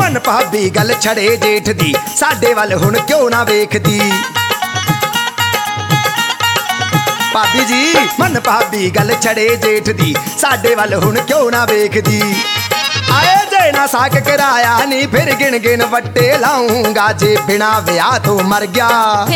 मन भाभी गल छड़े जेठ दी साडे वल हुण क्यों ना वेखदी। भाभी जी मन भाभी गल छड़े जेठ दी साडे वल हुण क्यों ना वेखदी। आए जे ना साक कराया नी फिर गिन गिन वट्टे लाऊंगा जे बिना ब्याह तो मर गया।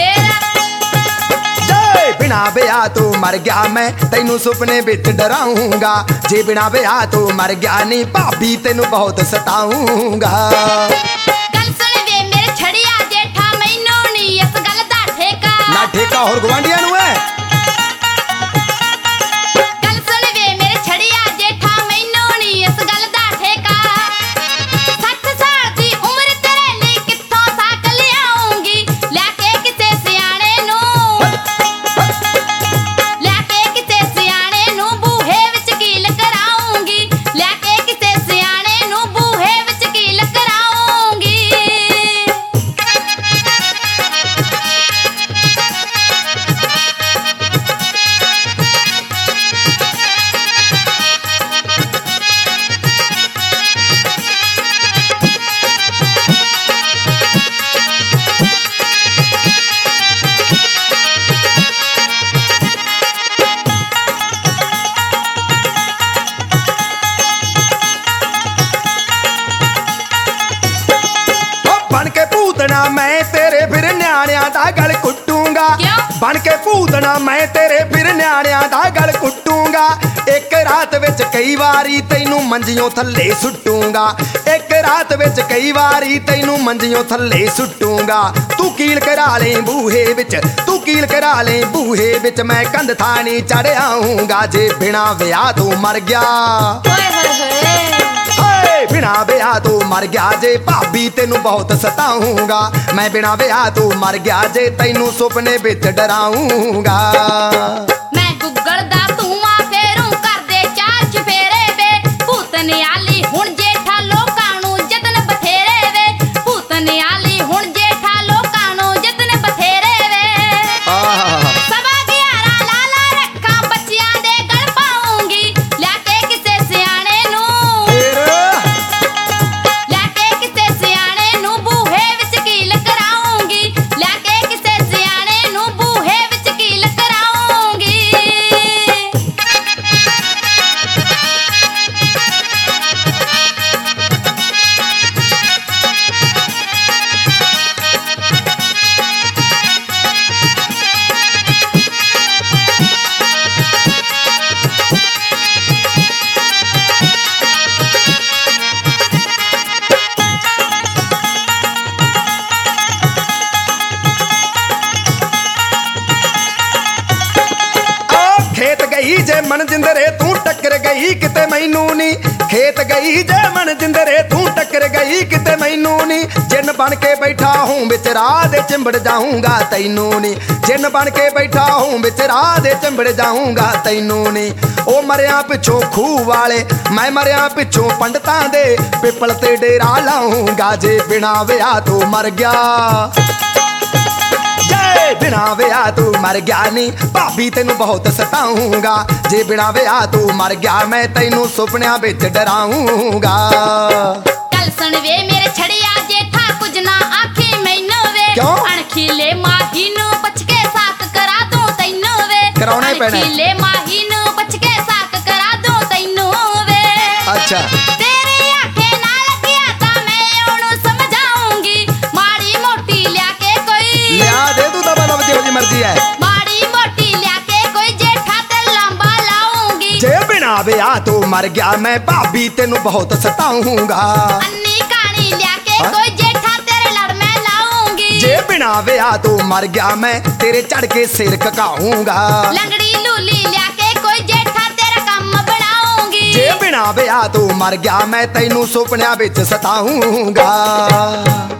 जे बिना ब्याह तो मर गया मैं तैनू सुपने विच डराऊंगा जे बिना ब्याह तो मर गया नी भाभी तेनू बहुत सताऊंगा। गल सुन वे मेरे छड़िया जेठा मैनू नी इस गल दा ठेका ना ठेका होर गवांढियां नू है। मैं तेरे फिर न्याणियां दा गल कुट्टूंगा। बन के भूतना मैं तेरे फिर न्याणियां दा गल कुट्टूंगा। एक रात विच कई वारी तैनू मंजियों थल्ले सुट्टूंगा। एक रात विच कई वारी तैनू मंजियों थल्ले सुट्टूंगा। तू कील करा ले बूहे विच तू कील करा ले बूहे विच मैं कंध थानी चढ़ आऊंगा जे बिना ब्याह तू मर गया। बिना ब्याह तू मर गया जे भाभी तेनू बहुत सताऊंगा। मैं बिना ब्याह तू मर गया जे तैनू सुपने विच डराऊंगा। मैं गुग्गल दा धुआं फेरूं कर दे चार चफेरे वे भूतने आली हुण जेठा लोकां नू जतन बथेरे वे भूतने आली हुण जेठा लोकां नू जतन बथेरे वे। सवा 11 लाला रखा बच्चियां दे गल पाऊंगी लैके किसे सियाणे नू जे मन जिंदरे तू टक्कर गई किते मैनू नी। खेत गई जे मन जिंदरे तू टक्कर गई किते मैनू नी। जिन बन के बैठा हूँ बिच राह दे चिंबड़ जाऊंगा तैनू नी। जिन बन के बैठा हूँ बिच राह दे चिंबड़ जाऊंगा तैनू नी। ओ मरिया पिछों खूह वाले मैं मरिया पिछों पंडितां दे पिपल ते डेरा लाऊंगा जे बिना ब्याह तू मर गया। बिना ब्याह तू मर गया नी भाभी तेनू बहुत सताऊंगा जे बिना ब्याह तू मर गया मैं तैनू सुपनियां विच डराऊंगा। गल सुन वे मेरे छड़िया जेठा कुछ ना आखी मैनू वे अणखीले माही नू बच के साक करा दूं तैनू वे कराउणे पैणे अणखीले माही नू बच के साक करा दूं तैनू वे। अच्छा तेरी आंखें ना लगिया ता मैं ओनू समझाऊंगी माड़ी मोटी ल्याके कोई लिया दे तू दबा दब जी मर्जी है माड़ी मोटी ल्याके कोई जेठा ते लंबा लाऊंगी जे बिना ब्याह तू मर गया मैं भाभी तेनू बहुत सताऊंगा। अन्नी कहानी ल्याके कोई जेठा तेरे लड़ में लाऊंगी जे बिना ब्याह तू मर गया मैं तेरे चढ़ के सिर ककाऊंगा। लंगड़ी लूली ल्याके कोई जेठा तेरा काम बनाऊंगी जे बिना ब्याह तू मर गया मैं तैनू सुपनियां विच सताऊंगा।